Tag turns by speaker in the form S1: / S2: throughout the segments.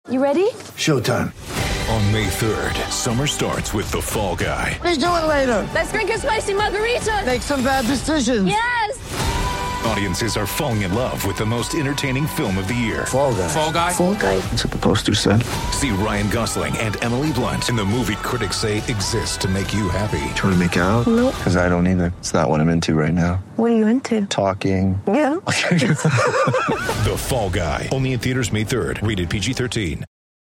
S1: You ready?
S2: Showtime.
S3: On May 3rd, summer starts with The Fall Guy.
S2: Let's do it later.
S1: Let's drink a spicy margarita.
S2: Make some bad decisions.
S1: Yes!
S3: Audiences are falling in love with the most entertaining film of the year.
S2: Fall Guy.
S4: Fall Guy?
S1: Fall Guy.
S2: That's what the poster said.
S3: See Ryan Gosling and Emily Blunt in the movie critics say exists to make you happy.
S5: Trying to make it out?
S1: Nope.
S5: Because I don't either. It's not what I'm into right now.
S1: What are you into?
S5: Talking.
S1: Yeah.
S3: The Fall Guy. Only in theaters May 3rd. Rated PG-13.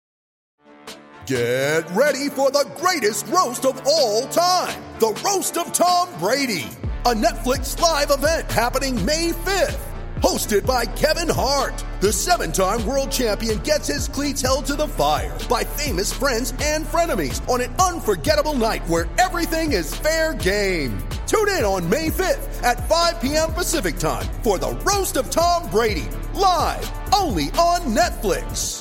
S6: Get ready for the greatest roast of all time. The Roast of Tom Brady. A Netflix live event happening May 5th. Hosted by Kevin Hart. The 7-time world champion gets his cleats held to the fire by famous friends and frenemies on an unforgettable night where everything is fair game. Tune in on May 5th at 5 p.m. Pacific time for the Roast of Tom Brady. Live only on Netflix.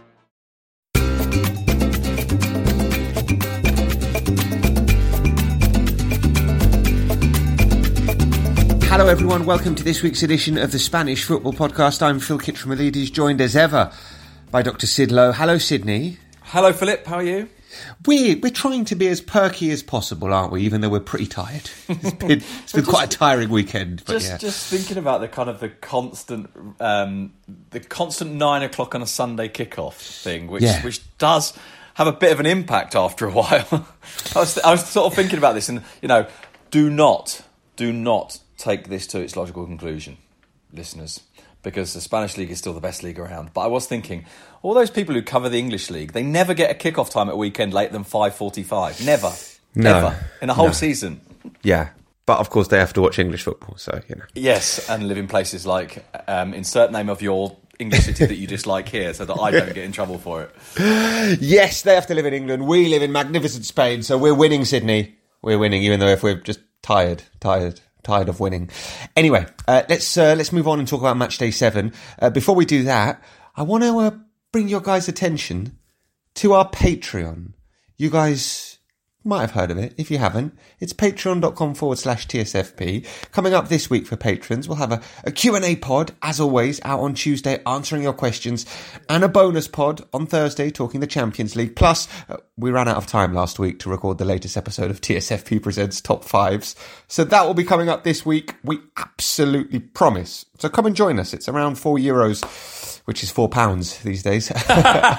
S7: Hello everyone, welcome to this week's edition of the Spanish Football Podcast. I'm Phil Kitromilides, joined as ever by Dr. Sid Lowe. Hello Sydney.
S4: Hello Philip, how are you?
S7: We're trying to be as perky as possible, aren't we? Even though we're pretty tired. It's been quite a tiring weekend. But
S4: just thinking about the kind of the constant 9 o'clock on a Sunday kickoff thing, which does have a bit of an impact after a while. I was sort of thinking about this, and do not take this to its logical conclusion, listeners, because the Spanish league is still the best league around. But I was thinking, all those people who cover the English league, they never get a kickoff time at weekend later than 5:45. Never. In a whole season.
S8: Yeah. But of course they have to watch English football, so,
S4: Yes, and live in places like, insert name of your English city that you dislike here, so that I don't get in trouble for it.
S7: Yes, they have to live in England. We live in magnificent Spain, so we're winning, Sydney. We're winning, even though if we're just tired of winning. Anyway, let's move on and talk about match day 7. Before we do that, I want to bring your guys' attention to our Patreon. You guys might have heard of it. If you haven't, it's patreon.com/TSFP. Coming up this week for patrons, we'll have a Q&A pod, as always, out on Tuesday, answering your questions, and a bonus pod on Thursday, talking the Champions League. Plus, we ran out of time last week to record the latest episode of TSFP Presents Top 5s. So that will be coming up this week. We absolutely promise. So come and join us. It's around €4, which is £4 these days. It's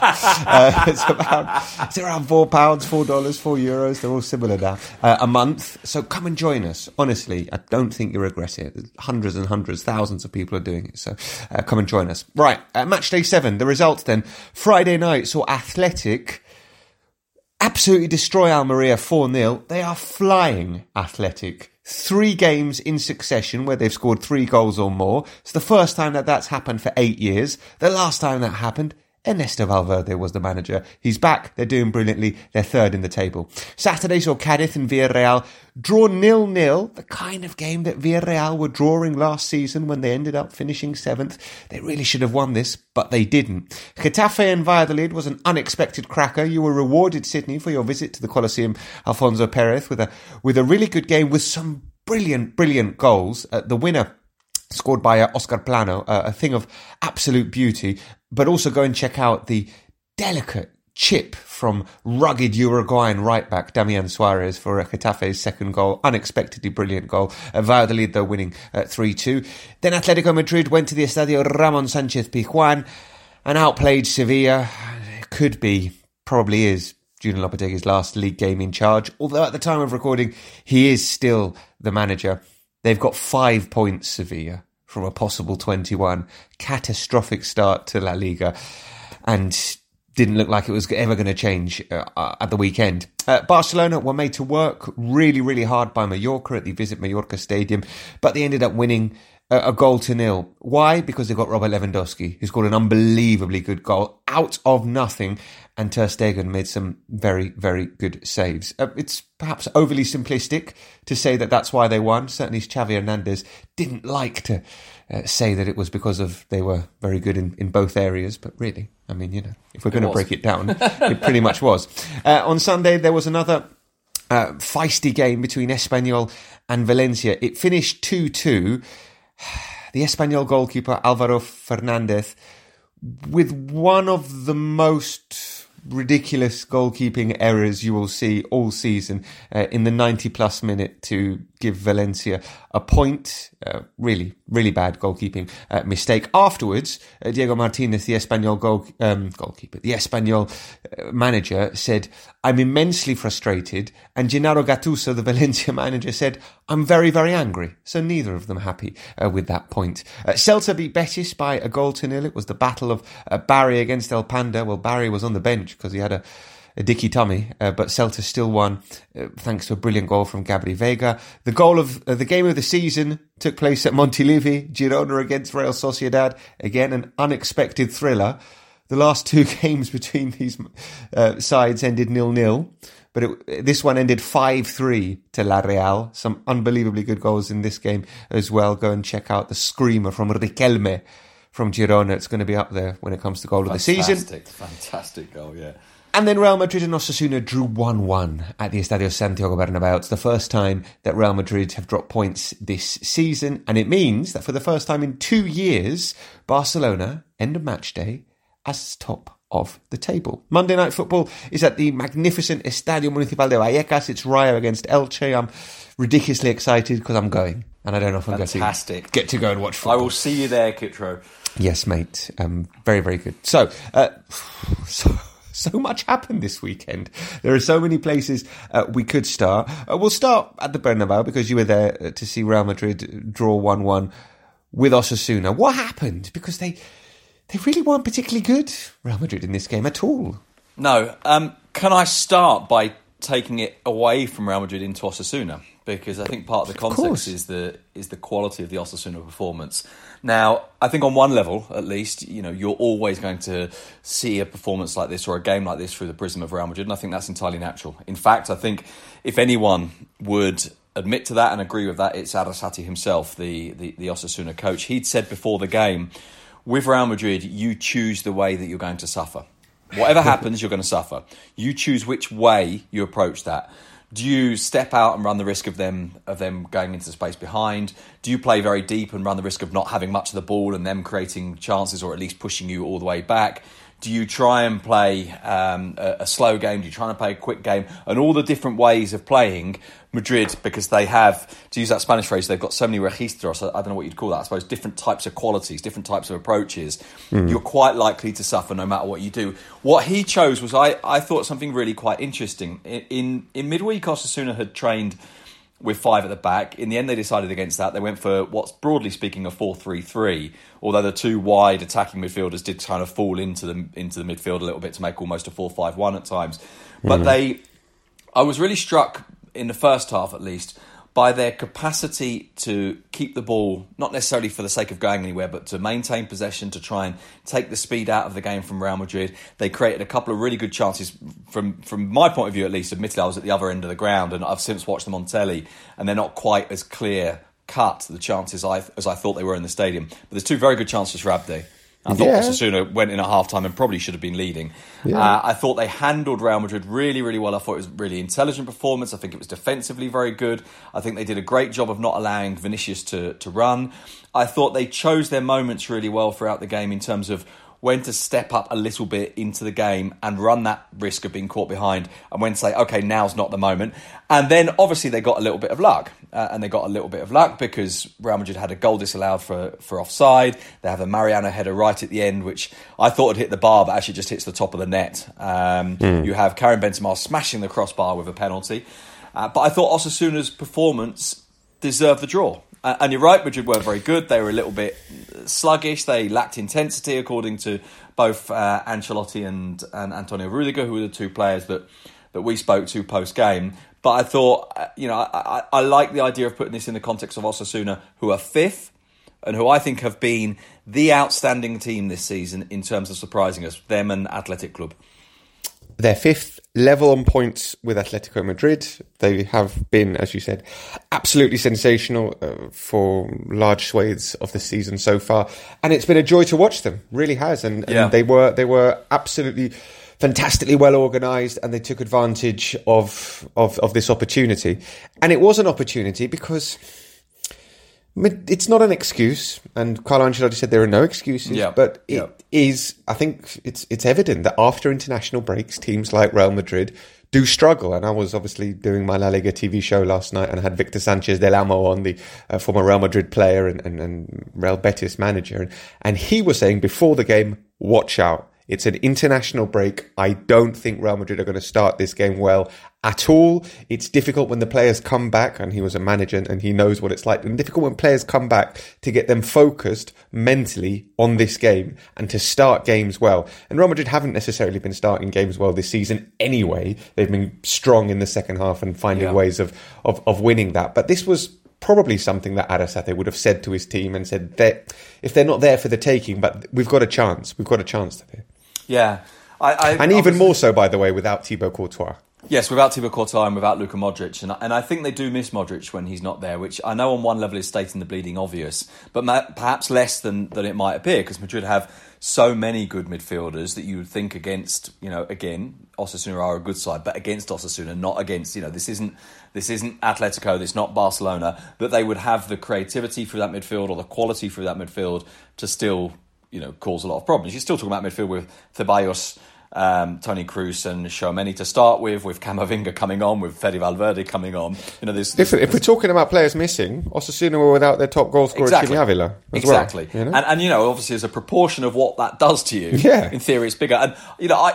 S7: around £4, $4, €4. They're all similar now. A month. So come and join us. Honestly, I don't think you'll regret it. Hundreds and hundreds, thousands of people are doing it. So come and join us. Right. Match day 7. The results then. Friday night saw Athletic absolutely destroy Almeria 4-0. They are flying, Athletic. 3 games in succession where they've scored 3 goals or more. It's the first time that's happened for 8 years. The last time that happened, Ernesto Valverde was the manager. He's back. They're doing brilliantly. They're 3rd in the table. Saturday saw Cadiz and Villarreal draw 0-0. The kind of game that Villarreal were drawing last season when they ended up finishing 7th. They really should have won this, but they didn't. Getafe and Valladolid was an unexpected cracker. You were rewarded, Sydney, for your visit to the Coliseum Alfonso Perez with a really good game with some brilliant goals. The winner scored by Oscar Plano, a thing of absolute beauty. But also go and check out the delicate chip from rugged Uruguayan right-back Damian Suarez for Getafe's second goal. Unexpectedly brilliant goal. Valladolid, though, winning 3-2. Then Atletico Madrid went to the Estadio Ramon Sánchez Pizjuán and outplayed Sevilla. It could be, probably is, Julian Lopetegui's last league game in charge. Although at the time of recording, he is still the manager. They've got 5 points, Sevilla, from a possible 21. Catastrophic start to La Liga, and didn't look like it was ever going to change at the weekend. Barcelona were made to work really hard by Mallorca at the Visit Mallorca Stadium, but they ended up winning a 0-0. Why? Because they got Robert Lewandowski, who scored an unbelievably good goal out of nothing, and Ter Stegen made some very good saves. It's perhaps overly simplistic to say that that's why they won. Certainly Xavi Hernandez didn't like to say that it was because of they were very good in both areas, but really, I mean, if we're going to break it down, it pretty much was. On Sunday, there was another feisty game between Espanyol and Valencia. It finished 2-2. The Espanyol goalkeeper, Alvaro Fernandez, with one of the most ridiculous goalkeeping errors you will see all season in the 90-plus minute to give Valencia a point. Really, really bad goalkeeping mistake. Afterwards, Diego Martinez, the Espanyol goalkeeper, the Espanyol manager, said, "I'm immensely frustrated." And Gennaro Gattuso, the Valencia manager, said, "I'm very, very angry." So neither of them happy with that point. Celta beat Betis by a 0-0. It was the battle of Barry against El Panda. Well, Barry was on the bench because he had a dicky tummy, but Celta still won thanks to a brilliant goal from Gabri Vega. The goal of the game of the season took place at Montilivi, Girona against Real Sociedad. Again, an unexpected thriller. The last two games between these sides ended 0-0, but this one ended 5-3 to La Real. Some unbelievably good goals in this game as well. Go and check out the screamer from Riquelme from Girona. It's going to be up there when it comes to goal of the season.
S4: Fantastic goal, yeah.
S7: And then Real Madrid and Osasuna drew 1-1 at the Estadio Santiago Bernabeu. It's the first time that Real Madrid have dropped points this season, and it means that for the first time in 2 years, Barcelona end of match day as top of the table. Monday Night Football is at the magnificent Estadio Municipal de Vallecas. It's Rayo against Elche. I'm ridiculously excited because I'm going, and I don't know if I'm going to get to go and watch football.
S4: I will see you there, Kitro.
S7: Yes, mate. Very, very good. So much happened this weekend. There are so many places we could start. We'll start at the Bernabeu because you were there to see Real Madrid draw 1-1 with Osasuna. What happened? Because they really weren't particularly good, Real Madrid, in this game at all.
S4: No. Can I start by taking it away from Real Madrid into Osasuna? Because I think part of the context is the quality of the Osasuna performance. Now, I think on one level, at least, you're always going to see a performance like this or a game like this through the prism of Real Madrid, and I think that's entirely natural. In fact, I think if anyone would admit to that and agree with that, it's Arrasate himself, the Osasuna coach. He'd said before the game, with Real Madrid, you choose the way that you're going to suffer. Whatever happens, you're going to suffer. You choose which way you approach that. Do you step out and run the risk of them going into the space behind? Do you play very deep and run the risk of not having much of the ball and them creating chances or at least pushing you all the way back? Do you try and play a slow game? Do you try and play a quick game? And all the different ways of playing Madrid, because they have, to use that Spanish phrase, they've got so many registros, I don't know what you'd call that, I suppose, different types of qualities, different types of approaches. You're quite likely to suffer no matter what you do. What he chose was, I thought, something really quite interesting. In midweek, Osasuna had trained with 5 at the back. In the end, they decided against that. They went for what's broadly speaking a 4-3-3, although the two wide attacking midfielders did kind of fall into the midfield a little bit to make almost a 4-5-1 at times. But I was really struck in the first half, at least, by their capacity to keep the ball, not necessarily for the sake of going anywhere, but to maintain possession, to try and take the speed out of the game from Real Madrid. They created a couple of really good chances from my point of view, at least. Admittedly, I was at the other end of the ground, and I've since watched them on telly, and they're not quite as clear-cut, the chances as I thought they were in the stadium. But there's 2 very good chances for Abde. I thought Osasuna went in at half-time and probably should have been leading. Yeah. I thought they handled Real Madrid really, really well. I thought it was a really intelligent performance. I think it was defensively very good. I think they did a great job of not allowing Vinicius to run. I thought they chose their moments really well throughout the game in terms of when to step up a little bit into the game and run that risk of being caught behind, and when to say, OK, now's not the moment. And then, obviously, they got a little bit of luck. And they got a little bit of luck because Real Madrid had a goal disallowed for offside. They have a Mariano header right at the end, which I thought had hit the bar, but actually just hits the top of the net. You have Karim Benzema smashing the crossbar with a penalty. But I thought Osasuna's performance deserved the draw. And you're right, Madrid were very good. They were a little bit sluggish. They lacked intensity, according to both Ancelotti and Antonio Rudiger, who were the 2 players that we spoke to post-game. But I thought, I like the idea of putting this in the context of Osasuna, who are 5th, and who I think have been the outstanding team this season in terms of surprising us, them and Athletic Club.
S7: They're 5th, level on points with Atletico Madrid. They have been, as you said, absolutely sensational for large swathes of the season so far. And it's been a joy to watch them, really has. And they were absolutely fantastically well organised, and they took advantage of this opportunity. And it was an opportunity because It's not an excuse, and Carlo Ancelotti said there are no excuses, but it is, I think it's evident that after international breaks, teams like Real Madrid do struggle. And I was obviously doing my La Liga TV show last night and I had Victor Sanchez del Amo on, the former Real Madrid player and Real Betis manager. And he was saying before the game, watch out. It's an international break. I don't think Real Madrid are going to start this game well at all. It's difficult when the players come back, and he was a manager and he knows what it's like. And difficult when players come back to get them focused mentally on this game and to start games well. And Real Madrid haven't necessarily been starting games well this season anyway. They've been strong in the second half and finding ways of winning that. But this was probably something that Arrasate would have said to his team and said that if they're not there for the taking, but we've got a chance. We've got a chance today.
S4: Yeah.
S7: And even more so, by the way, without Thibaut Courtois.
S4: Yes, without Thibaut Courtois and without Luka Modric. And I think they do miss Modric when he's not there, which I know on one level is stating the bleeding obvious, but perhaps less than it might appear, because Madrid have so many good midfielders that you would think against, again, Osasuna are a good side, but against Osasuna, not against, this isn't Atletico, this is not Barcelona, that they would have the creativity through that midfield or the quality through that midfield to still, cause a lot of problems. You're still talking about midfield with Ceballos, Toni Kroos and Tchouaméni to start with Camavinga coming on, with Fede Valverde coming on.
S7: If we're talking about players missing, Osasuna were without their top goal scorer, Chimi Avila, as well.
S4: And obviously as a proportion of what that does to you, in theory it's bigger. And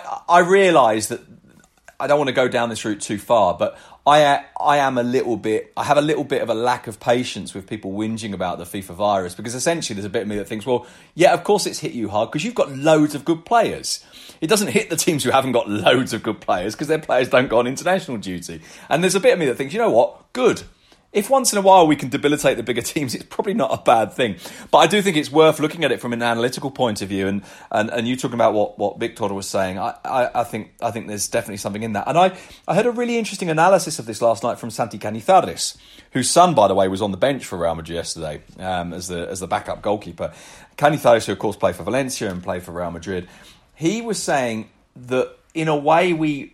S4: I realise that I don't want to go down this route too far, but I have a little bit of a lack of patience with people whinging about the FIFA virus, because essentially there's a bit of me that thinks, well, yeah, of course it's hit you hard because you've got loads of good players. It doesn't hit the teams who haven't got loads of good players because their players don't go on international duty. And there's a bit of me that thinks, you know what, good. If once in a while we can debilitate the bigger teams, it's probably not a bad thing. But I do think it's worth looking at it from an analytical point of view. And you talking about what Victor was saying, I think there's definitely something in that. And I heard a really interesting analysis of this last night from Santi Canizares, whose son, by the way, was on the bench for Real Madrid yesterday as the backup goalkeeper. Canizares, who of course played for Valencia and played for Real Madrid, he was saying that in a way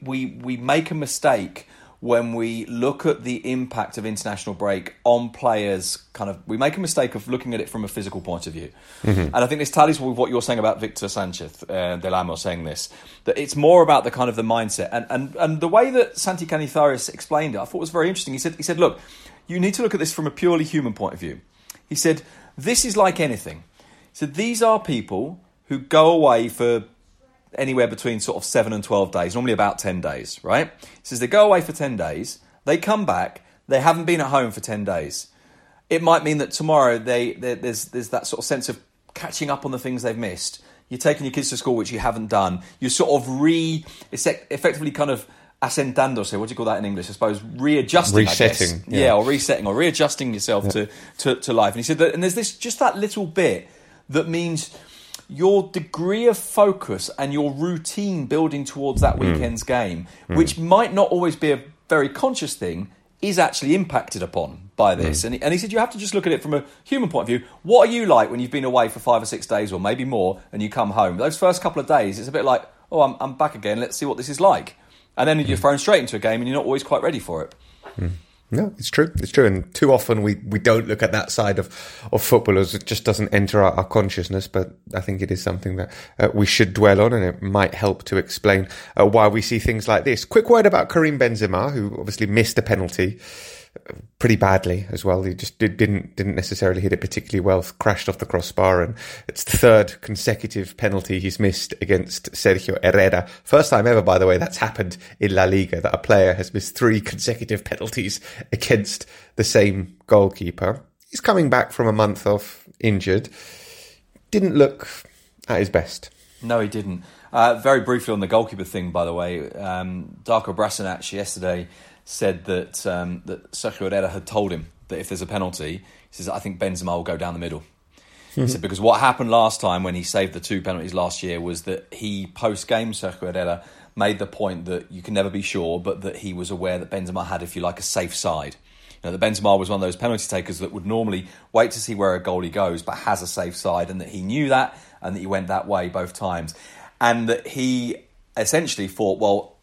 S4: we make a mistake when we look at the impact of international break on players. We make a mistake of looking at it from a physical point of view. Mm-hmm. And I think this tallies with what you're saying about Victor Sanchez del Amo saying this, that it's more about the kind of the mindset. And the way that Santi Canizares explained it, I thought was very interesting. He said, look, you need to look at this from a purely human point of view. He said, this is like anything. He said, these are people who go away for anywhere between sort of 7 and 12 days, normally about 10 days, right? He says they go away for 10 days, they come back, they haven't been at home for 10 days. It might mean that tomorrow there's that sort of sense of catching up on the things they've missed. You're taking your kids to school, which you haven't done. You're sort of effectively kind of asentándose, what do you call that in English? I suppose readjusting,
S7: resetting,
S4: I guess. Or resetting or readjusting yourself to life. And he said that, and there's just that little bit that means your degree of focus and your routine building towards that weekend's game, which might not always be a very conscious thing, is actually impacted upon by this. And he said you have to just look at it from a human point of view. What are you like when you've been away for 5 or 6 days or maybe more and you come home? Those first couple of days, it's a bit like, oh, I'm back again, let's see what this is like. And then you're thrown straight into a game and you're not always quite ready for it.
S7: No, it's true. It's true. And too often we don't look at that side of football, as it just doesn't enter our consciousness. But I think it is something that we should dwell on, and it might help to explain why we see things like this. Quick word about Karim Benzema, who obviously missed a penalty pretty badly as well. He just didn't necessarily hit it particularly well, crashed off the crossbar, and it's the third consecutive penalty he's missed against Sergio Herrera. First time ever, by the way, that's happened in La Liga, that a player has missed 3 consecutive penalties against the same goalkeeper. He's coming back from a month off, injured. Didn't look at his best.
S4: No, he didn't. Very briefly on the goalkeeper thing, by the way, Darko Brasinac yesterday said that Sergio Herrera had told him that if there's a penalty, he says, I think Benzema will go down the middle. He said, because what happened last time when he saved the 2 penalties last year was that he, post-game, Sergio Herrera, made the point that you can never be sure, but that he was aware that Benzema had, if you like, a safe side. That Benzema was one of those penalty takers that would normally wait to see where a goalie goes, but has a safe side, and that he knew that, and that he went that way both times. And that he essentially thought, well,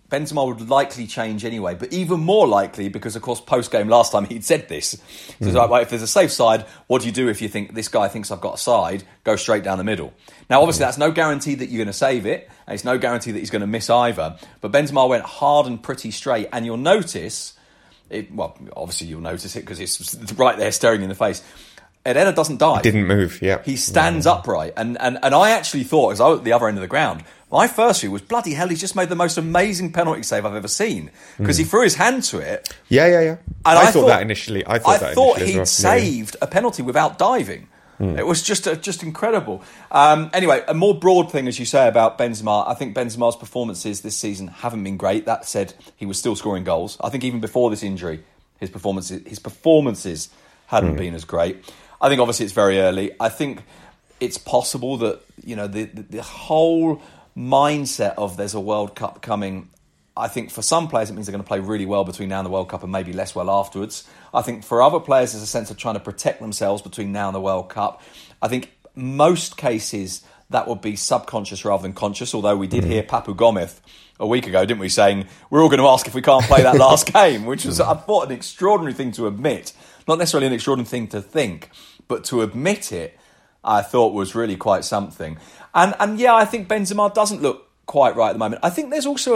S4: Benzema would likely change anyway, but even more likely because, of course, post-game last time he'd said this. So it's like, well, if there's a safe side, what do you do if you think this guy thinks I've got a side? Go straight down the middle. Now, obviously, that's no guarantee that you're going to save it, and it's no guarantee that he's going to miss either. But Benzema went hard and pretty straight, and you'll notice, obviously you'll notice it because it's right there staring you in the face. Herrera doesn't dive.
S8: Didn't move, yeah.
S4: He stands upright. And I actually thought, as I was at the other end of the ground, my first view was, bloody hell, he's just made the most amazing penalty save I've ever seen. Because he threw his hand to it.
S8: Yeah. And I thought that initially. I thought
S4: he'd saved a penalty without diving. It was just incredible. Anyway, a more broad thing, as you say, about Benzema. I think Benzema's performances this season haven't been great. That said, he was still scoring goals. I think even before this injury, his performances hadn't been as great. I think obviously it's very early. I think it's possible that, you know, the whole mindset of there's a World Cup coming, I think for some players it means they're going to play really well between now and the World Cup and maybe less well afterwards. I think for other players there's a sense of trying to protect themselves between now and the World Cup. I think most cases that would be subconscious rather than conscious, although we did hear Papu Gomez a week ago, didn't we, saying we're all going to ask if we can't play that last game, which was, I thought, an extraordinary thing to admit. Not necessarily an extraordinary thing to think, but to admit it, I thought was really quite something. And yeah, I think Benzema doesn't look quite right at the moment. I think there's also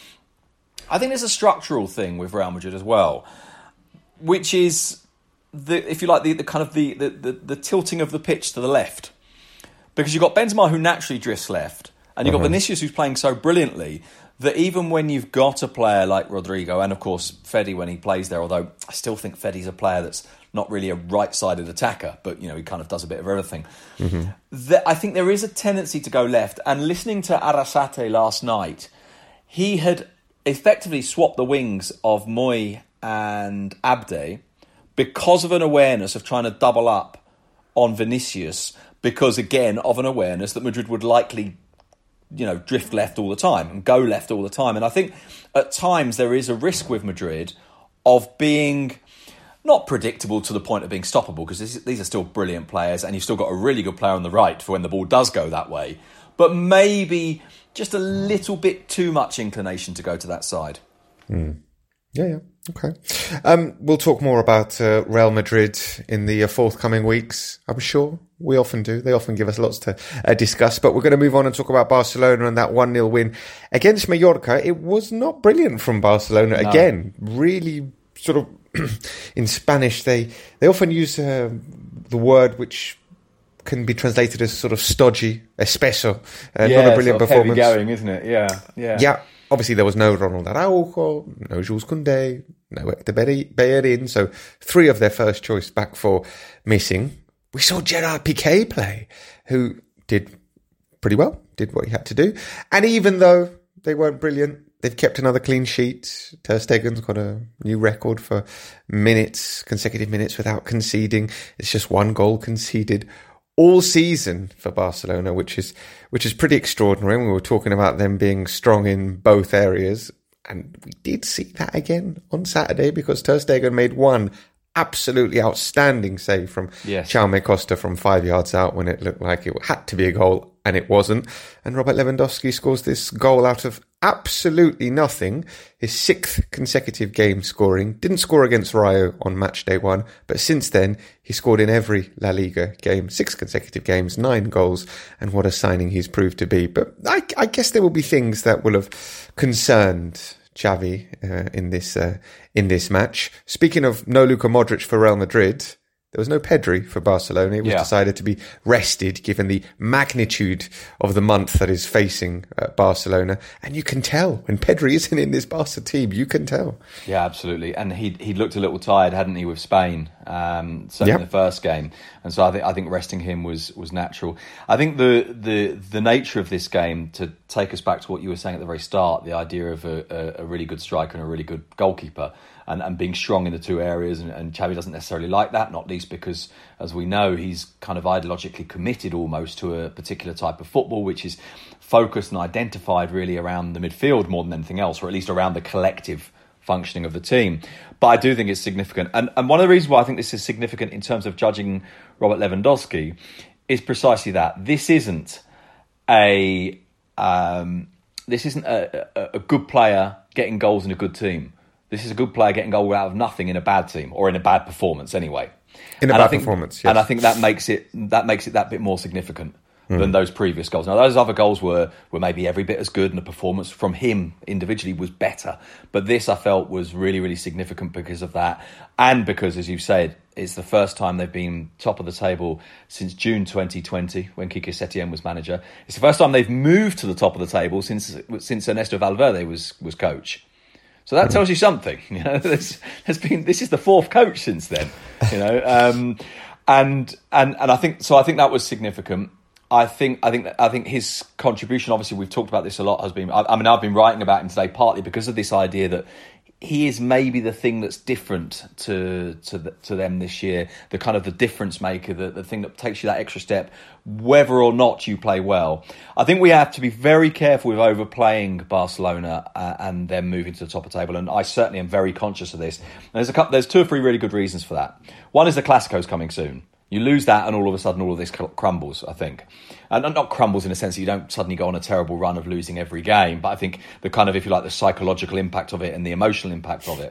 S4: a structural thing with Real Madrid as well, which is if you like, the kind of the tilting of the pitch to the left, because you've got Benzema who naturally drifts left, and you've got Vinicius who's playing so brilliantly that even when you've got a player like Rodrigo, and of course Fede when he plays there, although I still think Fede's a player that's not really a right-sided attacker, but you know he kind of does a bit of everything. I think there is a tendency to go left. And listening to Arrasate last night, he had effectively swapped the wings of Moy and Abde because of an awareness of trying to double up on Vinicius, because again of an awareness that Madrid would likely, you know, drift left all the time and go left all the time. And I think at times there is a risk with Madrid of being not predictable to the point of being stoppable, because these are still brilliant players and you've still got a really good player on the right for when the ball does go that way, but maybe just a little bit too much inclination to go to that side.
S8: Yeah. Okay. We'll talk more about Real Madrid in the forthcoming weeks, I'm sure. We often do. They often give us lots to discuss. But we're going to move on and talk about Barcelona and that 1-0 win against Mallorca. It was not brilliant from Barcelona. No. Again, really sort of in Spanish, they often use the word which can be translated as sort of stodgy, espeso. Not a brilliant performance.
S4: Heavy going, isn't it? Yeah.
S8: Obviously, there was no Ronald Araujo, no Jules Koundé, no Hector Bellerin. So 3 of their first choice back 4 missing. We saw Gerard Piqué play, who did pretty well, did what he had to do. And even though they weren't brilliant, they've kept another clean sheet. Ter Stegen's got a new record for consecutive minutes without conceding. It's just 1 goal conceded all season for Barcelona, which is pretty extraordinary. We were talking about them being strong in both areas, and we did see that again on Saturday, because Ter Stegen made 1 absolutely outstanding save from Jaume Costa from 5 yards out when it looked like it had to be a goal, and it wasn't. And Robert Lewandowski scores this goal out of absolutely nothing. His 6th consecutive game scoring. Didn't score against Rayo on match day 1, but since then he scored in every La Liga game, 6 consecutive games, 9 goals, and what a signing he's proved to be. But I guess there will be things that will have concerned Xavi in this match. Speaking of no Luka Modric for Real Madrid, there was no Pedri for Barcelona. It was decided to be rested given the magnitude of the month that is facing Barcelona. And you can tell when Pedri isn't in this Barca team, you can tell. Yeah, absolutely. And he looked a little tired, hadn't he, with Spain, certainly in the first game. And so I think resting him was natural. I think the nature of this game, to take us back to what you were saying at the very start, the idea of a really good striker and a really good goalkeeper, and being strong in the 2 areas, and Xavi doesn't necessarily like that, not least because, as we know, he's kind of ideologically committed almost to a particular type of football, which is focused and identified really around the midfield more than anything else, or at least around the collective functioning of the team. But I do think it's significant. And one of the reasons why I think this is significant in terms of judging Robert Lewandowski is precisely that. This isn't a
S4: a good player getting goals in a good team. This is a good player getting goal out of nothing in a bad team, or in a bad performance anyway.
S8: Performance, yes.
S4: And I think that makes it that bit more significant than those previous goals. Now, those other goals were maybe every bit as good, and the performance from him individually was better. But this, I felt, was really, really significant because of that. And because, as you've said, it's the first time they've been top of the table since June 2020, when Quique Setién was manager. It's the first time they've moved to the top of the table since Ernesto Valverde was coach. So that tells you something. You know, this is the fourth coach since then. You know, and I think that was significant. I think his contribution, obviously we've talked about this a lot, has been, I mean, I've been writing about him today partly because of this idea that he is maybe the thing that's different to them this year, the kind of the difference maker, the thing that takes you that extra step, whether or not you play well. I think we have to be very careful with overplaying Barcelona and them moving to the top of the table, and I certainly am very conscious of this. And there's 2 or 3 really good reasons for that. One is the Clásicos coming soon. You lose that and all of a sudden all of this crumbles, I think. And not crumbles in the sense that you don't suddenly go on a terrible run of losing every game, but I think the kind of, if you like, the psychological impact of it and the emotional impact of it.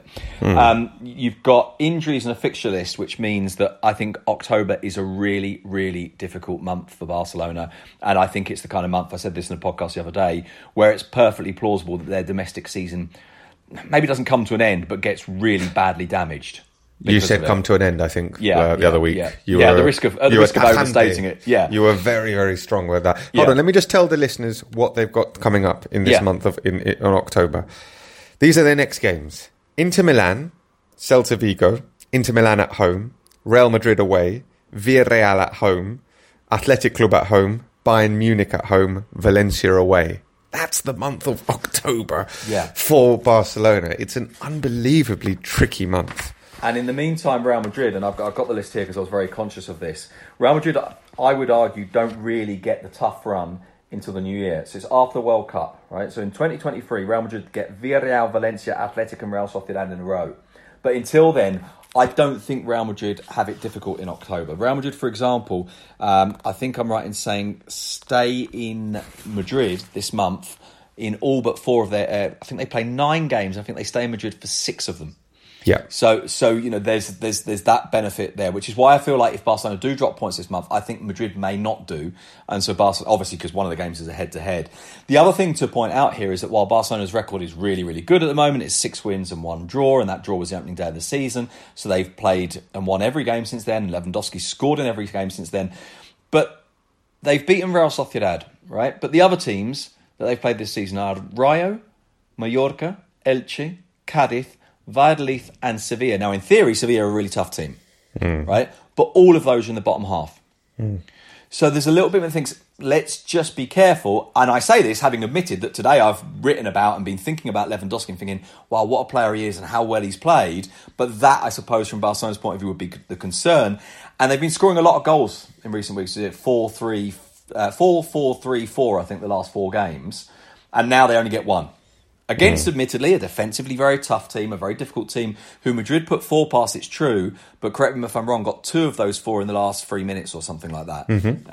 S4: You've got injuries and a fixture list, which means that I think October is a really, really difficult month for Barcelona. And I think it's the kind of month, I said this in a podcast the other day, where it's perfectly plausible that their domestic season maybe doesn't come to an end, but gets really badly damaged.
S8: You said come to an end, I think, the other week.
S4: You were, the risk of overstating it. Yeah,
S8: you were very, very strong with that. Hold on, let me just tell the listeners what they've got coming up in this month in October. These are their next games: Inter Milan, Celta Vigo, Inter Milan at home, Real Madrid away, Villarreal at home, Athletic Club at home, Bayern Munich at home, Valencia away. That's the month of October for Barcelona. It's an unbelievably tricky month.
S4: And in the meantime, Real Madrid, and I've got the list here because I was very conscious of this. Real Madrid, I would argue, don't really get the tough run until the new year. So it's after the World Cup, right? So in 2023, Real Madrid get Villarreal, Valencia, Athletic and Real Sociedad in a row. But until then, I don't think Real Madrid have it difficult in October. Real Madrid, for example, I think I'm right in saying stay in Madrid this month in all but 4 of their... I think they play 9 games. I think they stay in Madrid for 6 of them.
S8: Yeah.
S4: So you know, there's that benefit there, which is why I feel like if Barcelona do drop points this month, I think Madrid may not do, and so Barcelona, obviously, because one of the games is a head-to-head. The other thing to point out here is that while Barcelona's record is really, really good at the moment, it's 6 wins and 1 draw, and that draw was the opening day of the season. So they've played and won every game since then. Lewandowski scored in every game since then, but they've beaten Real Sociedad, right? But the other teams that they've played this season are Rayo, Mallorca, Elche, Cádiz, Valladolid and Sevilla. Now, in theory, Sevilla are a really tough team, right? But all of those are in the bottom half. So there's a little bit of things. Let's just be careful. And I say this having admitted that today I've written about and been thinking about Lewandowski and thinking, wow, what a player he is and how well he's played. But that, I suppose, from Barcelona's point of view, would be the concern. And they've been scoring a lot of goals in recent weeks. 4-3, 4-4-3-4, I think, the last 4 games. And now they only get 1. Against, admittedly, a defensively very tough team, a very difficult team, who Madrid put 4 past, it's true, but correct me if I'm wrong, got 2 of those 4 in the last 3 minutes or something like that.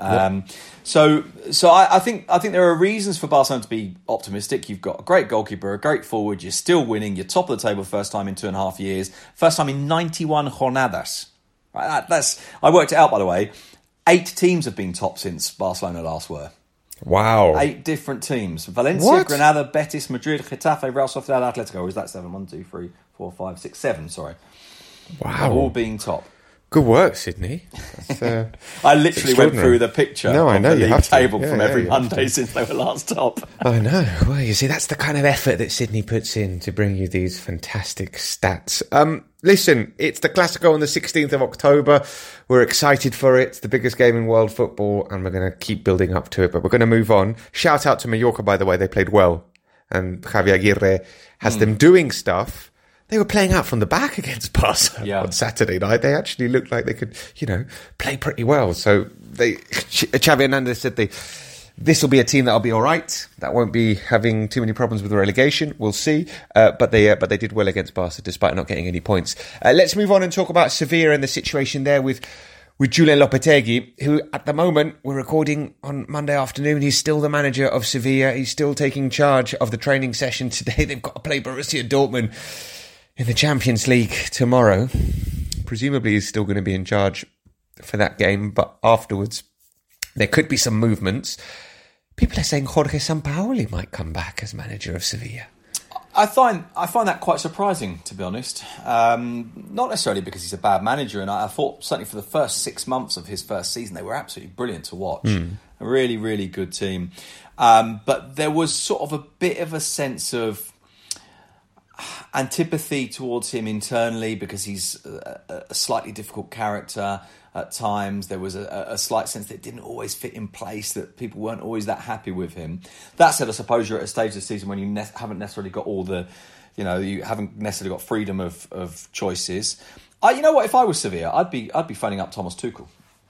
S4: So I think there are reasons for Barcelona to be optimistic. You've got a great goalkeeper, a great forward, you're still winning, you're top of the table first time in 2.5 years, first time in 91 jornadas. Right, I worked it out, by the way. 8 teams have been top since Barcelona last were.
S8: Wow.
S4: 8 different teams. Valencia, Granada, Betis, Madrid, Getafe, Real Sociedad, Atletico. Or is that 7? 1, 2, 3, 4, 5, 6, 7, sorry.
S8: Wow.
S4: All being top.
S8: Good work, Sydney.
S4: I literally went through the picture of the league table from every Monday since they were last top.
S8: I know. Well, you see, that's the kind of effort that Sydney puts in to bring you these fantastic stats. Listen, it's the Clásico on the 16th of October. We're excited for it. It's the biggest game in world football, and we're going to keep building up to it. But we're going to move on. Shout out to Mallorca, by the way. They played well. And Javier Aguirre has them doing stuff. They were playing out from the back against Barca on Saturday night. They actually looked like they could, play pretty well. So Xavi Hernandez said this will be a team that'll be all right. That won't be having too many problems with the relegation. We'll see. But they did well against Barca despite not getting any points. Let's move on and talk about Sevilla and the situation there with
S7: with Julen Lopetegui, who at the moment, we're recording on Monday afternoon, he's still the manager of Sevilla. He's still taking charge of the training session today. They've got to play Borussia Dortmund in the Champions League tomorrow. Presumably he's still going to be in charge for that game, but afterwards there could be some movements. People are saying Jorge Sampaoli might come back as manager of Sevilla.
S4: I find that quite surprising, to be honest. Not necessarily because he's a bad manager, and I thought certainly for the first 6 months of his first season they were absolutely brilliant to watch. A really, really good team. But there was sort of a bit of a sense of antipathy towards him internally because he's a slightly difficult character at times. There was a slight sense that it didn't always fit in place, that people weren't always that happy with him. That said, I suppose you're at a stage of the season when you haven't necessarily got all the, you haven't necessarily got freedom of choices. You know what? If I was Sevilla, I'd be phoning up Thomas Tuchel.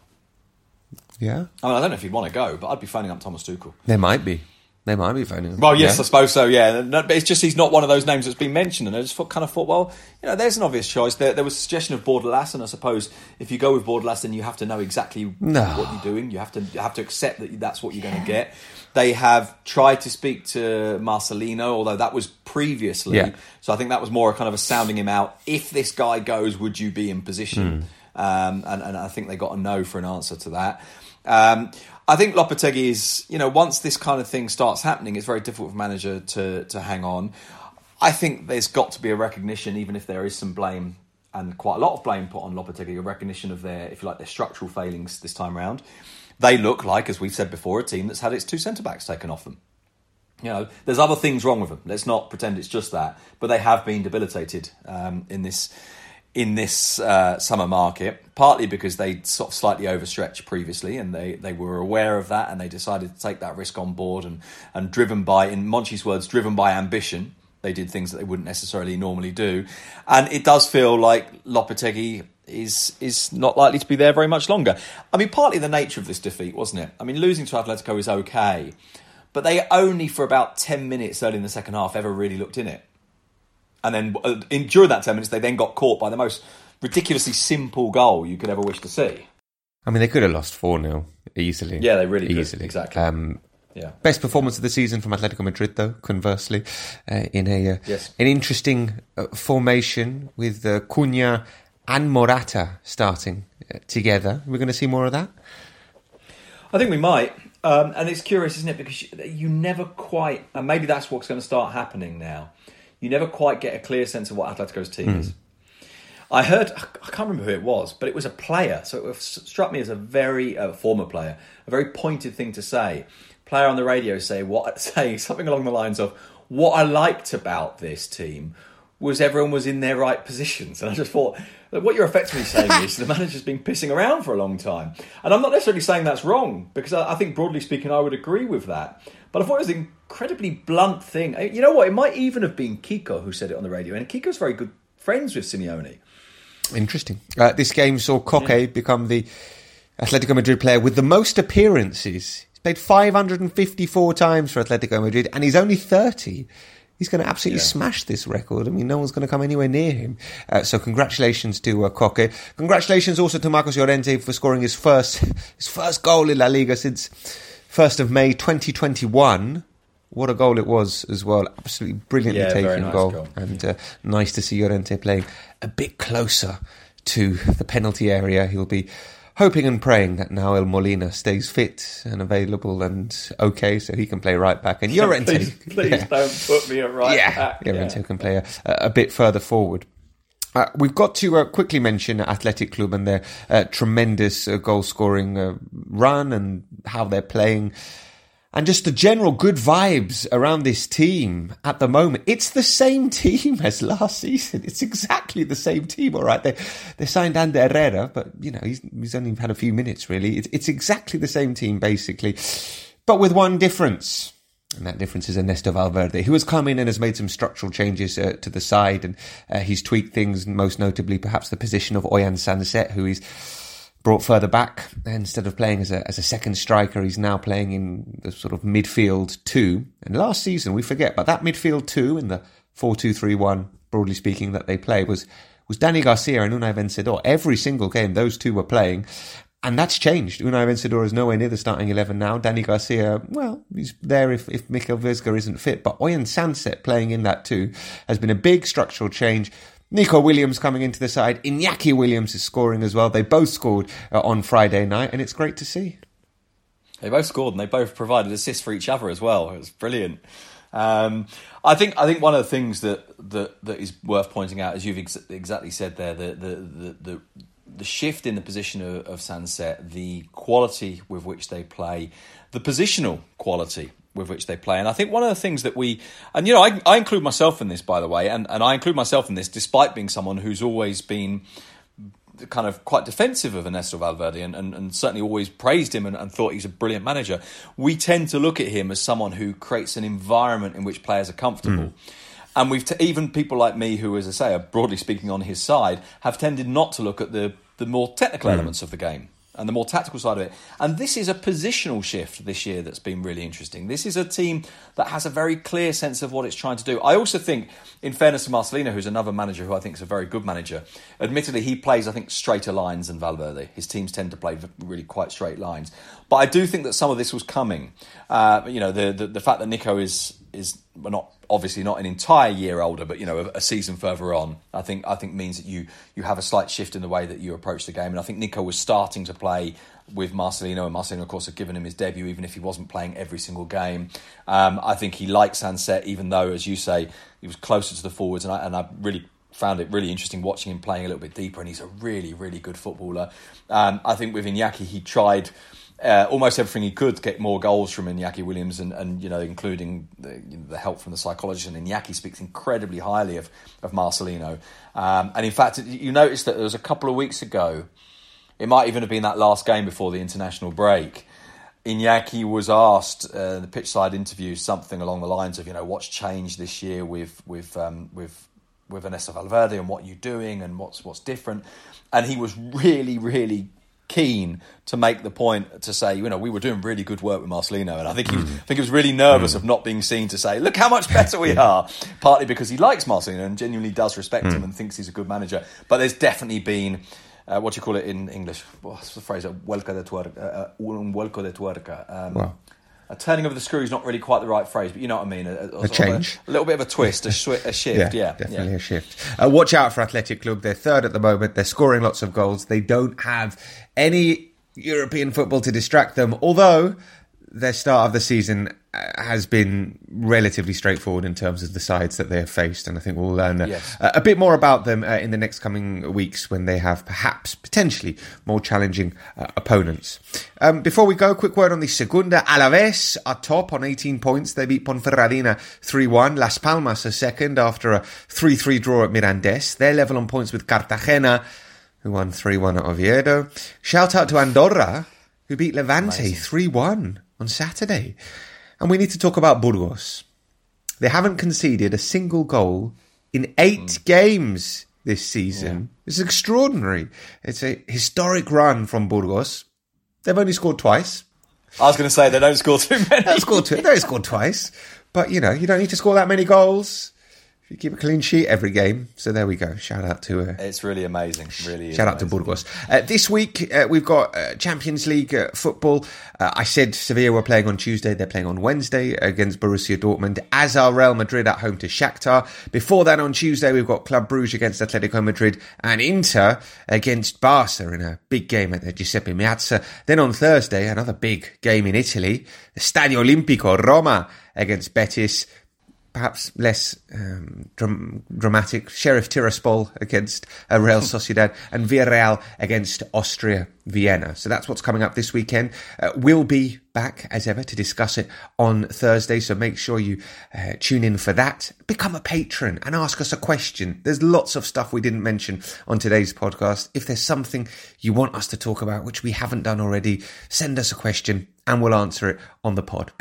S7: Yeah?
S4: I mean, I don't know if he'd want to go, but I'd be phoning up Thomas Tuchel.
S7: They might be phoning him.
S4: Well, yes, I suppose so, yeah. But it's just he's not one of those names that's been mentioned. And I just kind of thought, well, there's an obvious choice. There was a suggestion of Bordalas, and I suppose if you go with Bordalas, then you have to know exactly what you're doing. You have to accept that that's what you're going to get. They have tried to speak to Marcelino, although that was previously. Yeah. So I think that was more kind of a sounding him out. If this guy goes, would you be in position? And I think they got a no for an answer to that. I think Lopetegui is, once this kind of thing starts happening, it's very difficult for a manager to hang on. I think there's got to be a recognition, even if there is some blame and quite a lot of blame put on Lopetegui, a recognition of their, if you like, their structural failings this time round. They look like, as we've said before, a team that's had its two centre-backs taken off them. There's other things wrong with them. Let's not pretend it's just that. But they have been debilitated in this summer market, partly because they sort of slightly overstretched previously, and they were aware of that, and they decided to take that risk on board, and driven by, in Monchi's words, driven by ambition, they did things that they wouldn't necessarily normally do. And it does feel like Lopetegui is not likely to be there very much longer. I mean, partly the nature of this defeat, wasn't it? I mean, losing to Atletico is okay, but they only for about 10 minutes early in the second half ever really looked in it. And then during that 10 minutes, they then got caught by the most ridiculously simple goal you could ever wish to see.
S7: I mean, they could have lost 4-0 easily.
S4: Yeah, they really
S7: could.
S4: Exactly.
S7: Best performance of the season from Atletico Madrid, though, conversely, in an interesting formation with Cunha and Morata starting together. We're going to see more of that?
S4: I think we might. And it's curious, isn't it? Because you never quite... And maybe that's what's going to start happening now. You never quite get a clear sense of what Atletico's team is. I heard, I can't remember who it was, but it was a player. So it struck me as a very former player, a very pointed thing to say. Player on the radio saying something along the lines of, what I liked about this team was everyone was in their right positions. And I just thought, what you're effectively saying is the manager's been pissing around for a long time. And I'm not necessarily saying that's wrong, because I think broadly speaking, I would agree with that. But I thought it was an incredibly blunt thing. You know what? It might even have been Kiko who said it on the radio. And Kiko's very good friends with Simeone.
S7: Interesting. This game saw Koke become the Atletico Madrid player with the most appearances. He's played 554 times for Atletico Madrid, and he's only 30. He's going to absolutely smash this record. I mean, no one's going to come anywhere near him. So congratulations to Koke. Congratulations also to Marcos Llorente for scoring his first goal in La Liga since 1st of May 2021. What a goal it was as well. Absolutely brilliantly taken goal. And nice to see Llorente playing a bit closer to the penalty area. He'll be hoping and praying that Nahuel Molina stays fit and available and okay, so he can play right back. And Llorente...
S4: please don't put me at right back.
S7: Llorente can play a bit further forward. We've got to quickly mention Athletic Club and their tremendous goal-scoring run and how they're playing. And just the general good vibes around this team at the moment. It's the same team as last season. It's exactly the same team, all right? They signed Ander Herrera, but, he's only had a few minutes, really. It's exactly the same team, basically, but with one difference. And that difference is Ernesto Valverde, who has come in and has made some structural changes to the side. And he's tweaked things, most notably perhaps the position of Oyan Sanset, who he's brought further back. Instead of playing as a second striker, he's now playing in the sort of midfield 2. And last season, we forget, but that midfield 2 in the 4-2-3-1, broadly speaking, that they play was was Dani Garcia and Unai Vencedor. Every single game, those two were playing. And that's changed. Unai Vencedor is nowhere near the starting 11 now. Dani Garcia, well, he's there if Mikel Vesga isn't fit. But Oyen Sanset playing in that too has been a big structural change. Nico Williams coming into the side. Iñaki Williams is scoring as well. They both scored on Friday night, and it's great to see.
S4: They both scored, and they both provided assists for each other as well. It was brilliant. I think one of the things that is worth pointing out, as you've exactly said there, the shift in the position of Sanset, the quality with which they play, the positional quality with which they play. And I think one of the things that I include myself in this, by the way, and I include myself in this despite being someone who's always been kind of quite defensive of Ernesto Valverde and certainly always praised him and thought he's a brilliant manager. We tend to look at him as someone who creates an environment in which players are comfortable. And even people like me who, as I say, are broadly speaking on his side, have tended not to look at the more technical elements of the game and the more tactical side of it. And this is a positional shift this year that's been really interesting. This is a team that has a very clear sense of what it's trying to do. I also think, in fairness to Marcelino, who's another manager who I think is a very good manager, admittedly he plays, I think, straighter lines than Valverde. His teams tend to play really quite straight lines. But I do think that some of this was coming. The fact that Nico is obviously not an entire year older, but a season further on, I think means that you have a slight shift in the way that you approach the game. And I think Nico was starting to play with Marcelino, and Marcelino, of course, had given him his debut, even if he wasn't playing every single game. I think he liked Sanset, even though, as you say, he was closer to the forwards, and I really found it really interesting watching him playing a little bit deeper, and he's a really, really good footballer. I think with Iñaki, he tried almost everything he could to get more goals from Iñaki Williams, and including the help from the psychologist. And Iñaki speaks incredibly highly of Marcelino. And in fact, you noticed that there was a couple of weeks ago, it might even have been that last game before the international break, Iñaki was asked in the pitch-side interview something along the lines of, what's changed this year with Ernesto Valverde and what you're doing and what's different. And he was really, really keen to make the point to say, we were doing really good work with Marcelino, and I think he was really nervous of not being seen to say, look how much better we are. Partly because he likes Marcelino and genuinely does respect him and thinks he's a good manager. But there's definitely been what do you call it in English? What's the phrase? Un vuelco de tuerca. A turning of the screw is not really quite the right phrase, but you know what I mean.
S7: A change.
S4: A little bit of a twist, a shift. Yeah,
S7: definitely a shift. Watch out for Athletic Club. They're third at the moment. They're scoring lots of goals. They don't have any European football to distract them, although their start of the season has been relatively straightforward in terms of the sides that they have faced, and I think we'll learn a bit more about them in the next coming weeks when they have potentially more challenging opponents. Before we go, a quick word on the Segunda. Alavés are top on 18 points. They beat Ponferradina 3-1. Las Palmas are second after a 3-3 draw at Mirandés. They're level on points with Cartagena, who won 3-1 at Oviedo. Shout out to Andorra, who beat Levante 3-1 on Saturday. And we need to talk about Burgos. They haven't conceded a single goal in 8 games this season. Yeah. It's extraordinary. It's a historic run from Burgos. They've only scored twice.
S4: I was going to say they don't score too many.
S7: They scored twice. But, you don't need to score that many goals. You keep a clean sheet every game. So there we go. Shout out to...
S4: it's really amazing.
S7: Shout out to Burgos. This week, we've got Champions League football. I said Sevilla were playing on Tuesday. They're playing on Wednesday against Borussia Dortmund. As are Real Madrid at home to Shakhtar. Before that, on Tuesday, we've got Club Brugge against Atletico Madrid and Inter against Barca in a big game at the Giuseppe Meazza. Then on Thursday, another big game in Italy. The Stadio Olimpico, Roma against Betis. Perhaps less dramatic, Sheriff Tiraspol against Real Sociedad, and Villarreal against Austria Vienna. So that's what's coming up this weekend. We'll be back, as ever, to discuss it on Thursday, so make sure you tune in for that. Become a patron and ask us a question. There's lots of stuff we didn't mention on today's podcast. If there's something you want us to talk about, which we haven't done already, send us a question and we'll answer it on the pod.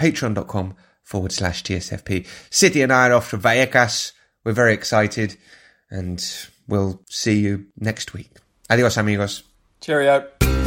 S7: Patreon.com/TSFP. City and I are off to Vallecas. We're very excited and we'll see you next week. Adios, amigos.
S4: Cheerio.